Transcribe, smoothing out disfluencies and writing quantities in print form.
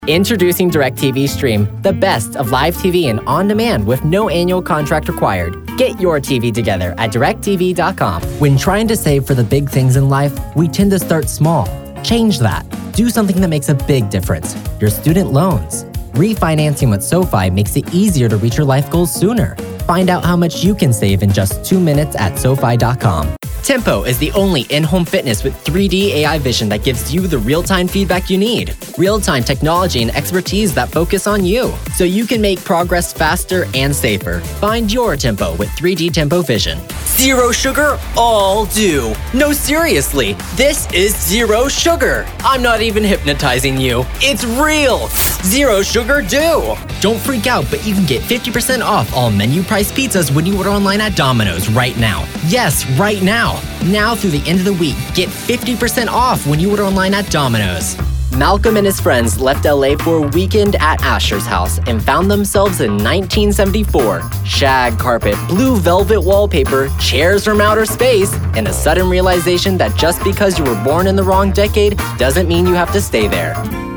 Introducing DirecTV Stream, the best of live TV and on-demand with no annual contract required. Get your TV together at directv.com. When trying to save for the big things in life, we tend to start small. Change that. Do something that makes a big difference. Your student loans. Refinancing with SoFi makes it easier to reach your life goals sooner. Find out how much you can save in just 2 minutes at SoFi.com. Tempo is the only in-home fitness with 3D AI vision that gives you the real-time feedback you need. Real-time technology and expertise that focus on you, so you can make progress faster and safer. Find your Tempo with 3D Tempo Vision. Zero sugar? All do. No, seriously, this is zero sugar. I'm not even hypnotizing you. It's real. Zero sugar do. Don't freak out, but you can get 50% off all menu price pizzas when you order online at Domino's right now. Yes, right now. Now through the end of the week, get 50% off when you order online at Domino's. Malcolm and his friends left LA for a weekend at Asher's house and found themselves in 1974. Shag carpet, blue velvet wallpaper, chairs from outer space, and a sudden realization that just because you were born in the wrong decade doesn't mean you have to stay there.